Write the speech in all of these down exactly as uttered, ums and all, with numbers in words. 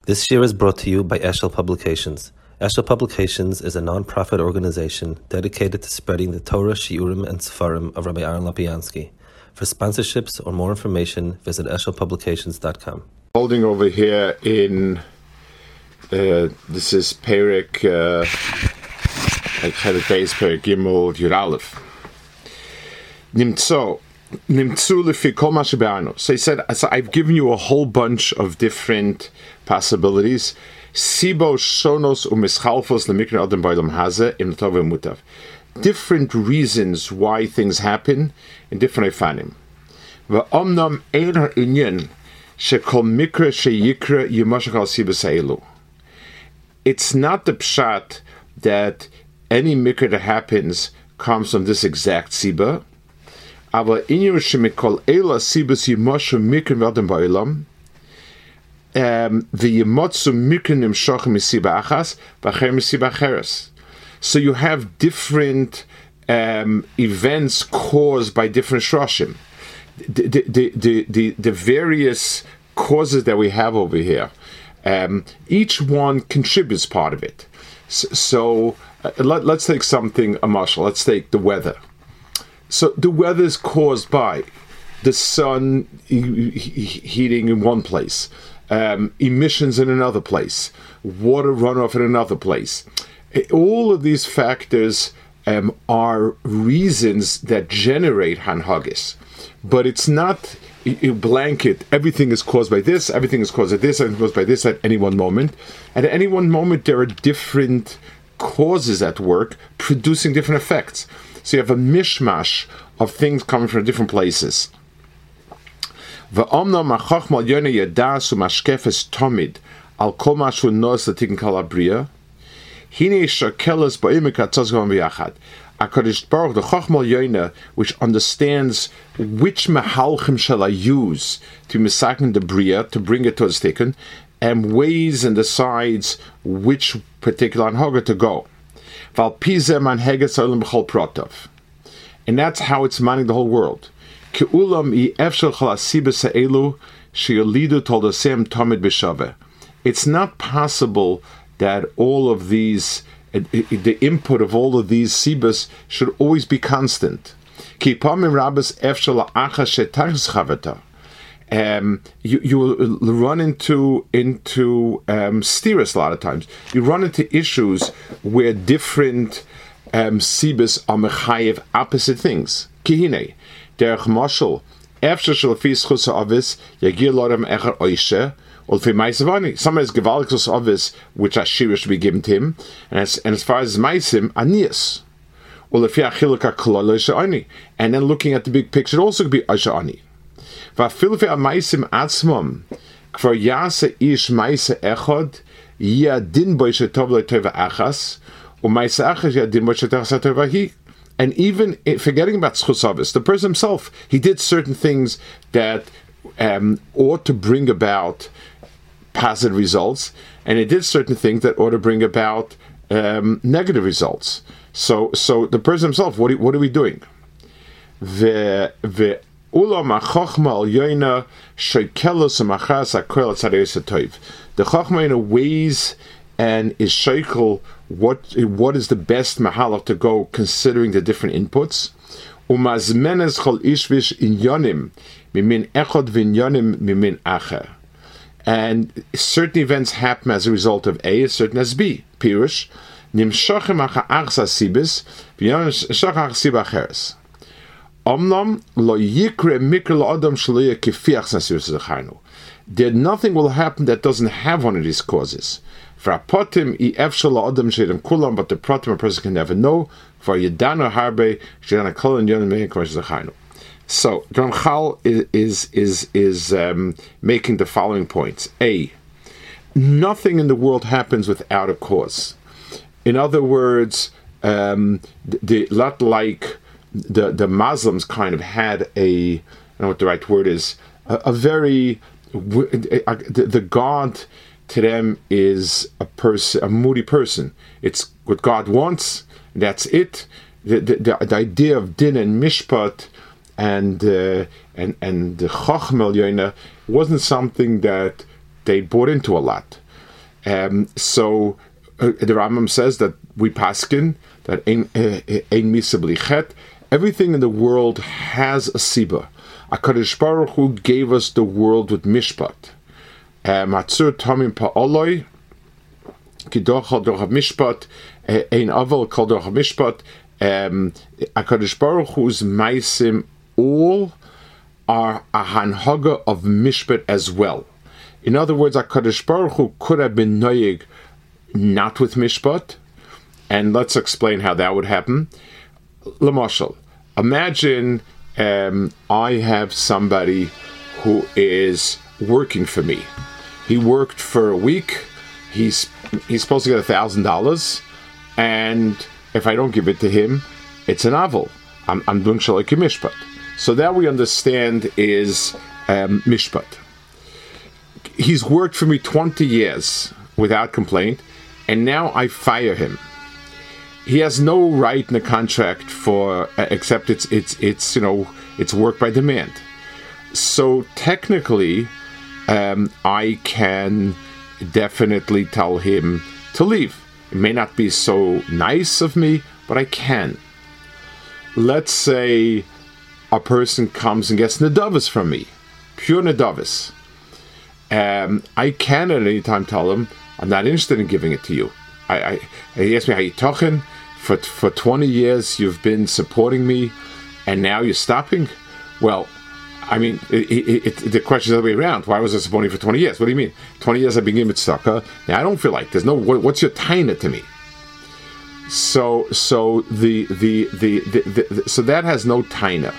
This year is brought to you by Eshel Publications. Eshel Publications is a non-profit organization dedicated to spreading the Torah, Shiurim, and Sefarim of Rabbi Aaron Lapiansky. For sponsorships or more information, visit eshel publications dot com. Holding over here in, uh, this is Perek, uh, Chelik Beis, Perek Gimel, Yud Aleph. Nimtzo. So he said, so I've given you a whole bunch of different possibilities. Sibo shonos umischalfos lemikra adam ba'olam hazeh im tov v'mutav. Different reasons why things happen in different ifanim. V'omnam ein ha'inyan shekol mikra sheyikra yimashach al sibas ha'elu. It's not the pshat that any mikra that happens comes from this exact siba. Aber inyo shemikol ela sibas yimashu mikra v'adam ba'olam v'yimotzu mikra nimshach misiba achas v'acher misiba acheres. So you have different um, events caused by different shroshim. The, the, the, the, the various causes that we have over here, um, each one contributes part of it. So, so uh, let, let's take something, a marshal, let's take the weather. So the weather is caused by the sun he, he, heating in one place, um, emissions in another place, water runoff in another place. All of these factors um, are reasons that generate hanhagis, but it's not a blanket. Everything is caused by this. Everything is caused by this. Everything is caused by this at any one moment. And at any one moment, there are different causes at work producing different effects. So you have a mishmash of things coming from different places. V'omnam ha'chochma yonah yadas u'mashkefes tomid al kol mashu nos latikin kalabria. Hine shakelas ba'imik atzazgam v'yachad. HaKadosh Baruch, the chochma yonah, which understands which mehalchim shall I use to misakin the bria, to bring it to a sticken, and weighs and decides which particular anhaga to go. And that's how it's manning the whole world. It's not possible that all of these, the input of all of these sibas should always be constant. Um, you you will run into into um, steers a lot of times. You run into issues where different um, sibas are mechayev opposite things. Kihine derech mashal efshar shel fis chus avis yagir lodam echer oishe ulfi ma'isavani. Some is gewalkus avis which ashira should be given to him, and as and as far as ma'asim anias ulfi achilaka kolol oishe ani. And then looking at the big picture, it also could be oishe ani. Va'afilfi amaisim atzmam kvar yase ish ma'ise echad yadin boishe tov le'tova achas u'ma'ise achas yadin boishe tova hi. And even forgetting about schusavis, the person himself, he did certain things that um, ought to bring about positive results, and he did certain things that ought to bring about um, negative results. So, so the person himself, what are, what are we doing? The the Ulam ha'chochma al yoina sheikelos u'machas ha'koel tzadayos ha'toiv. The chochma in a ways and is sheikel what what is the best mahalach to go considering the different inputs. Umazmenes chol ishvish inyonim mimin echod v'inyonim mimin acher. And certain events happen as a result of A, certain as B. Pirush nimshochem ha'achas sibis v'yonim shach ha'sibah acheres. Omnam lo yikre mikra la'adam shlo yekifiach sasirus zechaynu. That nothing will happen that doesn't have one of these causes. For apotim i efshal la'adam sheidem kulam, but the pratim a person can never know. For yedana harbe sheidana kolan yonim me'in kvash zechaynu. So Ramchal is is is, is um, making the following points. A, nothing in the world happens without a cause. In other words, um, the lot like the the Muslims kind of had a, I don't know what the right word is, a, a very the, the God to them is a person, a moody person. It's what God wants. That's it. The the, the, the idea of din and mishpat and uh, and and the chochmel yonah wasn't something that they bought into a lot. Um, so uh, the Rambam says that we paskin that ein ein misa bli chet. Everything in the world has a siba. HaKadosh Baruch Hu gave us the world with mishpat. Matzur tamim pa'oloi kidochal doch mishpat ein aval kol doch mishpat. HaKadosh Baruch Hu's maisim all are a hanhaga of mishpat as well. In other words, HaKadosh Baruch Hu could have been noyeg not with mishpat, and let's explain how that would happen. L'mashal, imagine um, I have somebody who is working for me. He worked for a week. He's he's supposed to get a thousand dollars, and if I don't give it to him, it's an aval. I'm, I'm doing shaliki mishpat. So that we understand is um, mishpat. He's worked for me twenty years without complaint, and now I fire him. He has no right in the contract for uh, except it's it's it's you know it's work by demand. So technically, um, I can definitely tell him to leave. It may not be so nice of me, but I can. Let's say a person comes and gets nedavis from me, pure nedavis. Um, I can at any time tell him I'm not interested in giving it to you. I, I he asked me how you talking. For for twenty years you've been supporting me, and now you're stopping. Well, I mean, it, it, it, the question is the other way around. Why was I supporting you for twenty years? What do you mean? twenty years I've been giving it tzedakah. Now I don't feel like there's no. What, what's your taina to me? So so the the the, the, the, the so that has no taina.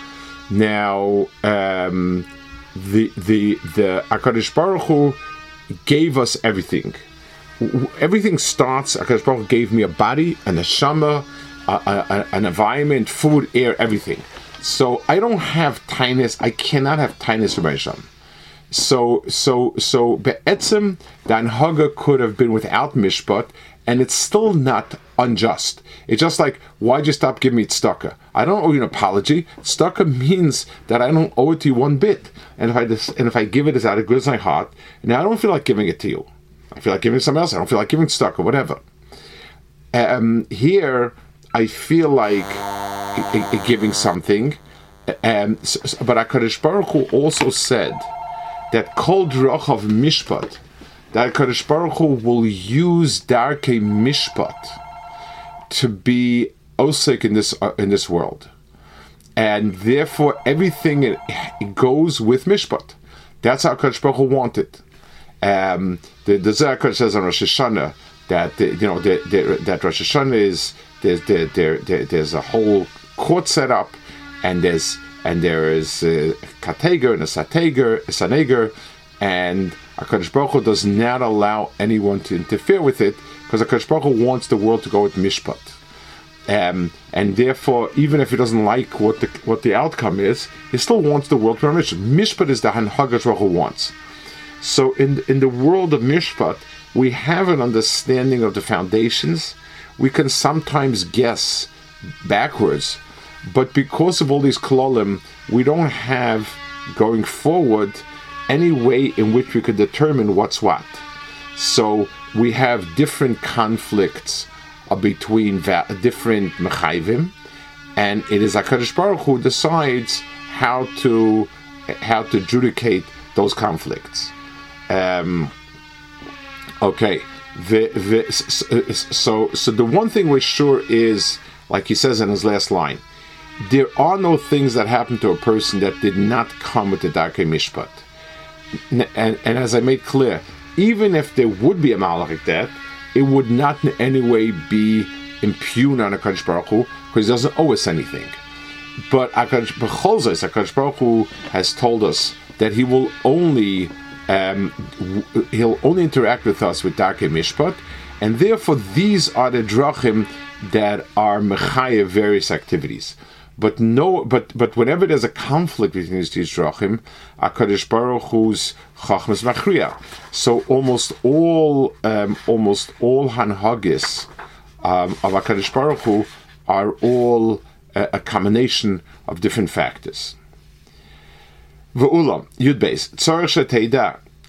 Now um, the the the HaKadosh Baruch Hu gave us everything. Everything starts. HaKadosh Baruch Hu gave me a body, a neshama, a, a, an environment, food, air, everything. So I don't have tainus. I cannot have tainus for Hashem. So so so be'etzem the anhaga could have been without mishpat, and it's still not unjust. It's just like, why'd you stop giving me tzedakah? I don't owe you an apology. Tzedakah means that I don't owe it to you one bit, and if I just, and if I give it as out of goodness of my heart, now I don't feel like giving it to you. I feel like giving it to somebody else. I don't feel like giving tzedakah, or whatever. Um, here, I feel like I- I- giving something, um, but HaKadosh Baruch Hu also said that kol drach of mishpat, that HaKadosh Baruch Hu will use darkei mishpat to be osik in this uh, in this world, and therefore everything it, it goes with mishpat. That's how HaKadosh Baruch Hu wanted. Um, the the Zohar says on Rosh Hashanah that the, you know the, the, that Rosh Hashanah is there's there, there, there there's a whole court set up, and there's and there is a kateger and a sateger, a saneger, and HaKadosh Baruch Hu does not allow anyone to interfere with it, because HaKadosh Baruch Hu wants the world to go with mishpat, um, and therefore even if he doesn't like what the what the outcome is, he still wants the world to be mishpat. Mishpat is the HaKadosh Baruch Hu wants. So in in the world of mishpat, we have an understanding of the foundations. We can sometimes guess backwards, but because of all these klolim, we don't have going forward any way in which we could determine what's what. So we have different conflicts uh, between va- different mechayvim, and it is HaKadosh Baruch Hu decides how to how to adjudicate those conflicts. Um, okay, the, the, so so the one thing we're sure is, like he says in his last line, there are no things that happen to a person that did not come with the darkei mishpat. And, and as I made clear, even if there would be a malach like that, it would not in any way be impugned on HaKadosh Baruch Hu, because he doesn't owe us anything. But HaKadosh Baruch Hu has told us that he will only Um, he'll only interact with us with darkei mishpat, and therefore these are the drachim that are mechayev various activities. But no, but but whenever there's a conflict between these, these drachim, HaKadosh Baruch Hu's chachmas machriya. So almost all um, almost all hanhagis um, of HaKadosh Baruch Hu are all a, a combination of different factors. Ve'ula, Yud Beis, Tzarech sheteida,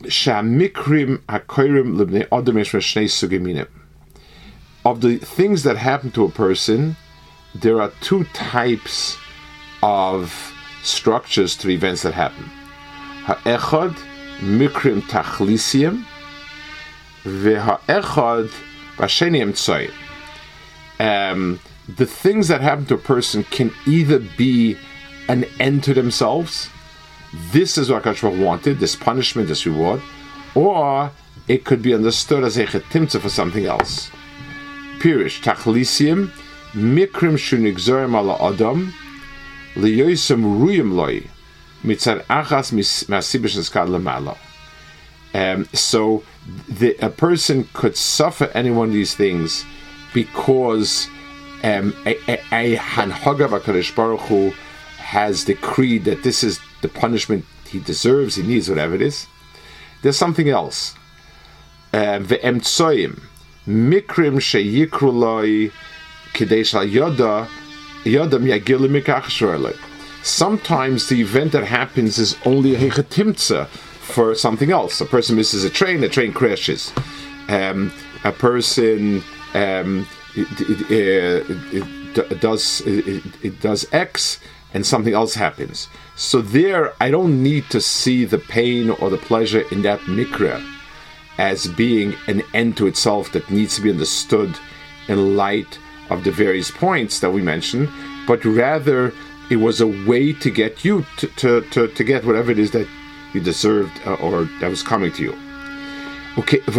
Shamikrim hakoirim libnei adam yesh shnei sugei minim. Of the things that happen to a person, there are two types of structures to events that happen. Ha'echad mikrim tachlisiyim, ve'ha'echad v'asheni emtsoyim. Um, the things that happen to a person can either be an end to themselves. This is what HaKadosh Baruch Hu wanted, this punishment, this reward, or it could be understood as a chetimtza for something else. Pirish, tachlisiyim, mikrim shunigzorim ala adam, liyoisem ruyim loy, mitzad achas masibish neskad lemala. Um, so the, a person could suffer any one of these things because um, a, a, a hanhaga HaKadosh Baruch Hu has decreed that this is the punishment he deserves, he needs, whatever it is. There's something else. Ve'emtsoyim, mikrim sheyikru loy kidei shal yoda yodam yagilu mikach shorloi. Sometimes the event that happens is only a hechetimtza for something else. A person misses a train, a train crashes. Um, a person um, it, it, it, it does it, it does X, and something else happens. So there, I don't need to see the pain or the pleasure in that mikra as being an end to itself that needs to be understood in light of the various points that we mentioned, but rather it was a way to get you to, to, to, to get whatever it is that you deserved uh, or that was coming to you. Okay, it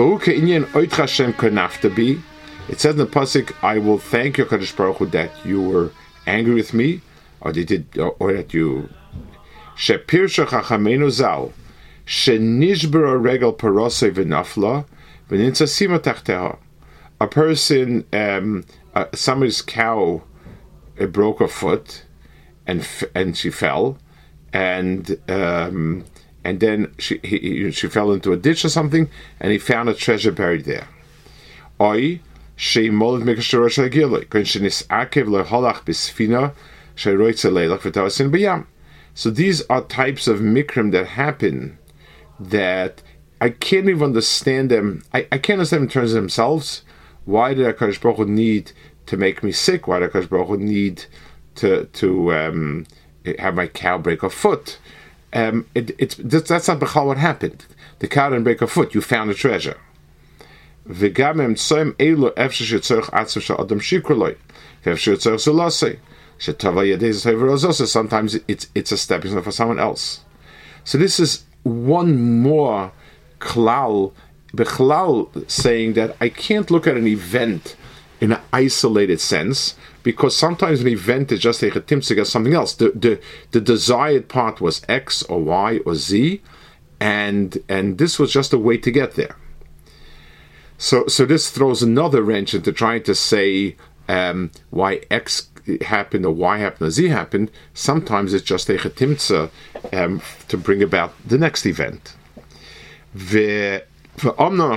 says in the pasuk, I will thank you, Kadosh Baruch Hu, that you were angry with me, or they did, or, or that you. Shepirsha chachamenu zal, shenishbera regel parosei v'nafla, v'nintzah sima tachteha. A person, um, uh, somebody's cow, it broke her foot, and f- and she fell, and um, and then she he, she fell into a ditch or something, and he found a treasure buried there. Oi she moled mikashorosh agiloi, when she nisakev leholach bisfina, she roitze leilach v'tawasin b'yam. So these are types of mikrim that happen that I can't even understand them. I, I can't understand in terms of themselves. Why did HaKadosh Baruch Hu need to make me sick? Why did HaKadosh Baruch Hu need to to um, have my cow break a foot? Um, it, it's that's not b'chal what happened. The cow didn't break a foot. You found a treasure. Sometimes it's it's a stepping stone for someone else. So this is one more klal, bechlal, saying that I can't look at an event in an isolated sense, because sometimes an event is just a chetimtza against something else. The, the the desired part was X or Y or Z, and and this was just a way to get there. So so this throws another wrench into trying to say um, why X happened or Y happened or Z happened. Sometimes it's just a chetimtza um, to bring about the next event. Just like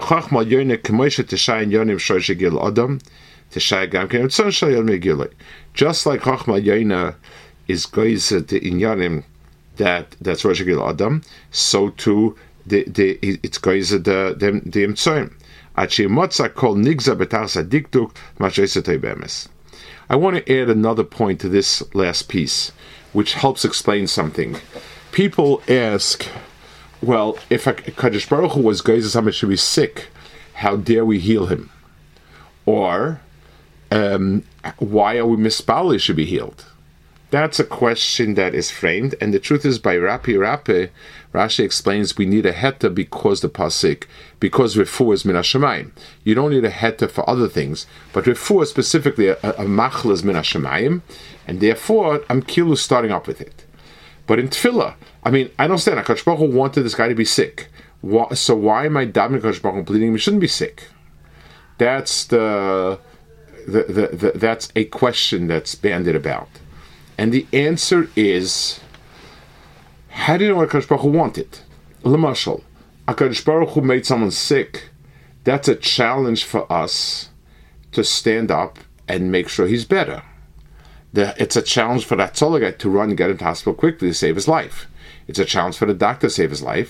Chachma Yoina is goyzed the inyanim that that's Rosh Gil Adam, so too the the it's goyzed the the the imtsoim. Achi motza kol nigza betarsa diktuk machesetoy bemes. I want to add another point to this last piece, which helps explain something. People ask, well, if a Kadosh Baruch Hu was goyzed somebody should be sick, how dare we heal him? Or Um, why are we mispali should be healed? That's a question that is framed, and the truth is, by Rapi Rapi, Rashi explains we need a heta because the pasuk, because refuah is min hashamayim. You don't need a heta for other things, but refuah specifically, a, a machl is min hashamayim, and therefore I'm kilu starting up with it. But in tefillah, I mean, I don't understand. HaKadosh Baruch Hu wanted this guy to be sick. Why, so why am I davening HaKadosh Baruch Hu bleeding? He shouldn't be sick. That's the The, the, the, that's a question that's bandied about. And the answer is, how do you know what HaKadosh Baruch Hu wanted? L'mashal, HaKadosh Baruch Hu made someone sick. That's a challenge for us to stand up and make sure he's better. The, it's a challenge for that tzollah guy to run and get into hospital quickly to save his life. It's a challenge for the doctor to save his life.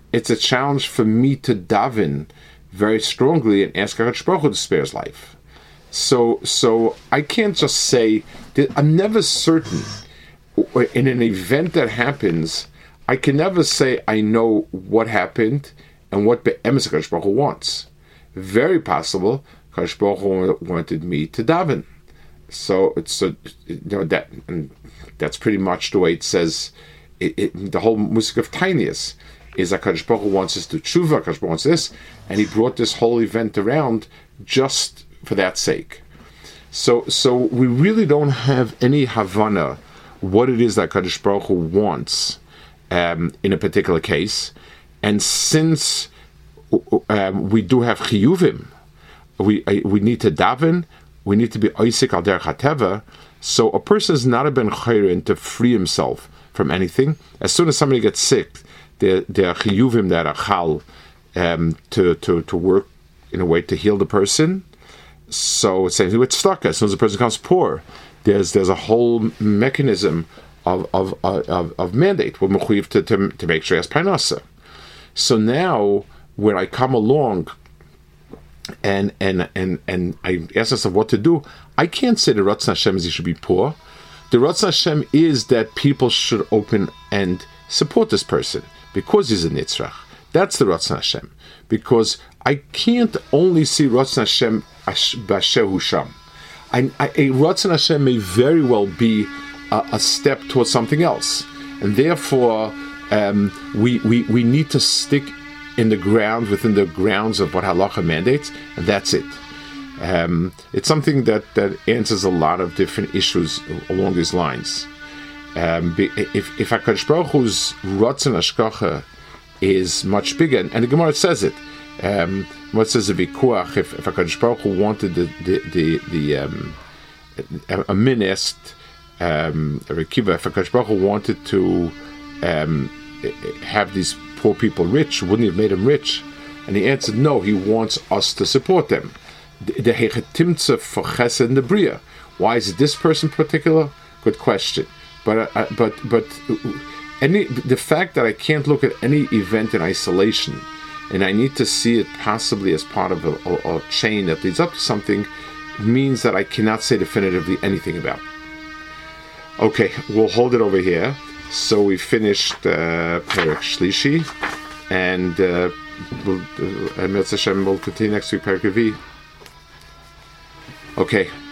it's a challenge for me to daven very strongly and ask HaKadosh Baruch Hu to spare his life. So, so I can't just say that I'm never certain in an event that happens. I can never say I know what happened and what Be'emes HaKadosh Baruch Hu wants. Very possible HaKadosh Baruch Hu wanted me to daven. So it's a, you know, that, and that's pretty much the way it says. It, it, the whole music of Tinius is that HaKadosh Baruch Hu wants us to tshuva, HaKadosh Baruch Hu wants this, and he brought this whole event around just for that sake. So, so we really don't have any Havana what it is that HaKadosh Baruch Hu wants um, in a particular case, and since um, we do have chiyuvim, we uh, we need to daven. We need to be oisik al derech hateva. So a person is not a ben chayrin to free himself from anything. As soon as somebody gets sick, there there are chiyuvim that are chal um, to to to work in a way to heal the person. So same thing with tzedakah. As soon as the person becomes poor, there's there's a whole mechanism of of of, of mandate. We're mechuyev to, to to make sure he has parnasa. So now when I come along and and and and I ask myself what to do, I can't say the Ratzon Hashem is he should be poor. The Ratzon Hashem is that people should open and support this person because he's a nitzrach. That's the Ratzon Hashem. Because I can't only see Ratzon Hashem b'asher sham. I, I, a Ratzon Hashem may very well be a, a step towards something else, and therefore um, we, we we need to stick in the ground, within the grounds of what halacha mandates, and that's it. Um, it's something that, that answers a lot of different issues along these lines. Um, if if HaKadosh Baruch Hu's Ratzon Hashgacha is much bigger, and, and the Gemara says it, um, what says the Vikuach, if, if HaKadosh Baruch Hu wanted the the the, the um, a, a minist, um, a Rekiva, if HaKadosh Baruch Hu wanted to um, have these poor people rich, wouldn't he have made them rich? And he answered, no, he wants us to support them. The hechetimtza for chesed and the bria. Why is it this person particular? Good question. But uh, but but any the fact that I can't look at any event in isolation, and I need to see it possibly as part of a, a, a chain that leads up to something, means that I cannot say definitively anything about it. Okay, we'll hold it over here. So we finished uh, Perek Shlishi, and uh, we'll, uh, Hashem will continue next week, Perek Revi. Okay.